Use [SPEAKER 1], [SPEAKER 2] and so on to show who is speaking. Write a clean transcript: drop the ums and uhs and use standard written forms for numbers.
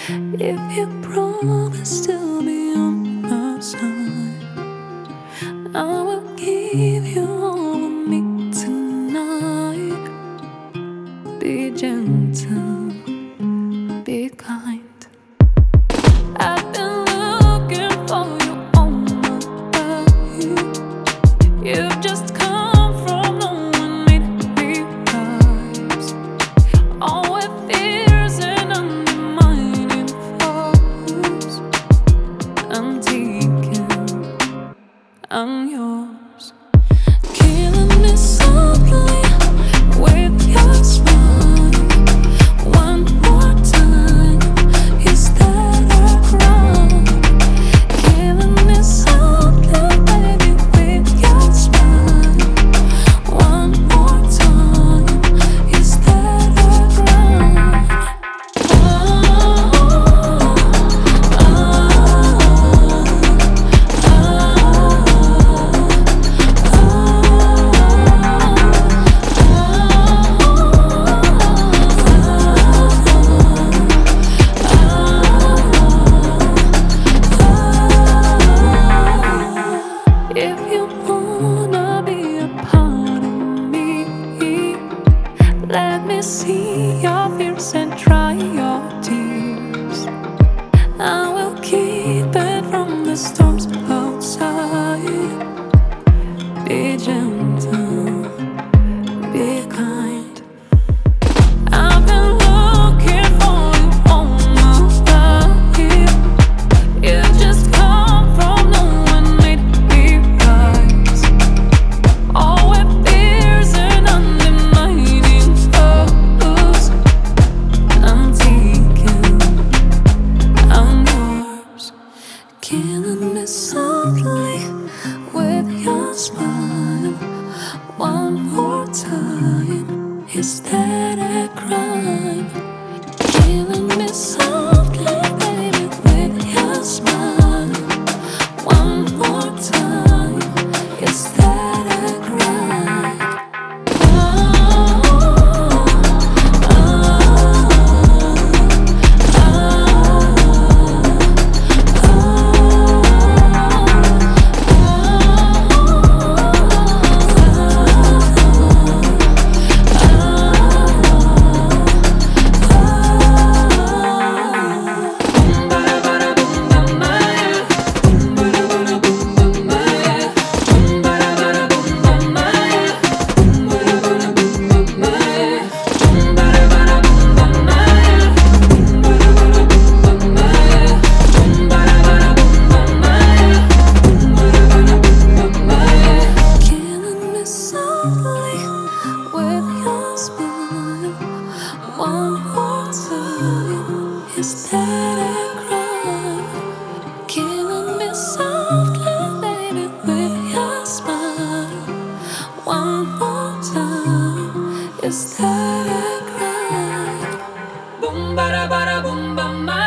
[SPEAKER 1] If you promise to be on my side, I will give you all of me tonight. Be gentle, be kind. I've been looking for you all my life. You've just come from no one made me rise. All with fears and undermining foes. I'm taken, I'm yours. Killing me softly with your smile. One more time, is that a crime? Killing me softly, baby, with your smile. One more time, is that a crime? If you wanna be a part of me, let me see your fears and dry your tears. I will keep it from the storms outside. Be gentle, be kind. I've been looking for you all my life. You just come from no one made me rise. All with fears and undermining foes. I'm taken, I'm yours. Killing me softly with your smile. One more time, is that a crime? Killing me softly, baby, with your smile. One more time, is that a crime? Killing me softly with your smile. One more time, is that a crime? Killing me softly, baby, with your smile. One more time, is that a crime? Boom, bada, bada, boom, bam,